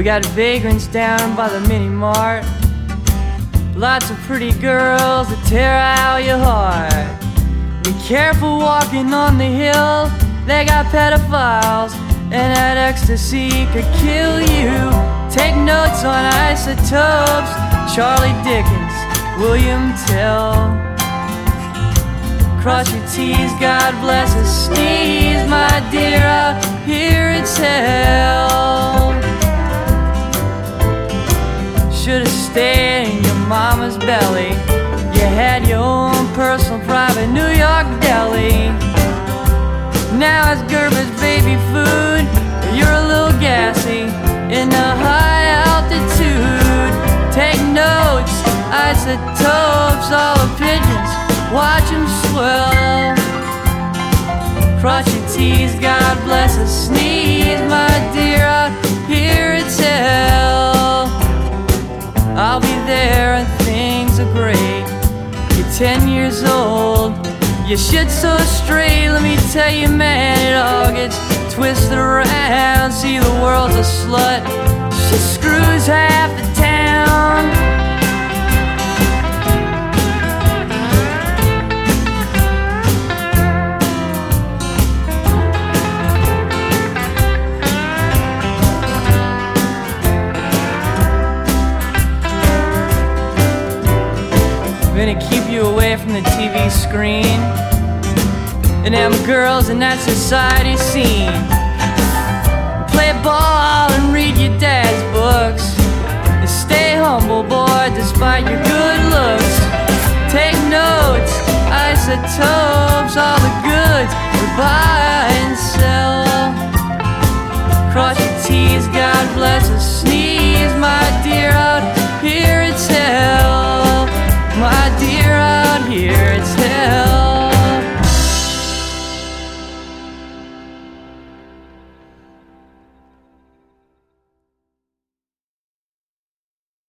We got vagrants down by the mini mart, lots of pretty girls that tear out your heart. Be careful walking on the hill, they got pedophiles, and that ecstasy could kill you. Take notes on isotopes, Charlie Dickens, William Tell. Cross your T's, God bless us, sneeze, my dear, I hear it's hell. Should've stayed in your mama's belly. You had your own personal private New York deli. Now it's Gerber's baby food. You're a little gassy in the high altitude. Take notes, isotopes, all the pigeons, watch them swell. Cross your T's, God bless us, sneeze, my dear, I hear it's hell. I'll be there and things are great. You're 10 years old, your shit's so straight. Let me tell you, man, it all gets twisted around. See, the world's a slut, she screws half the town. Gonna keep you away from the TV screen and them girls in that society scene. Play ball and read your dad's books, and stay humble, boy, despite your good looks. Take notes, isotopes, all the goods we buy and sell.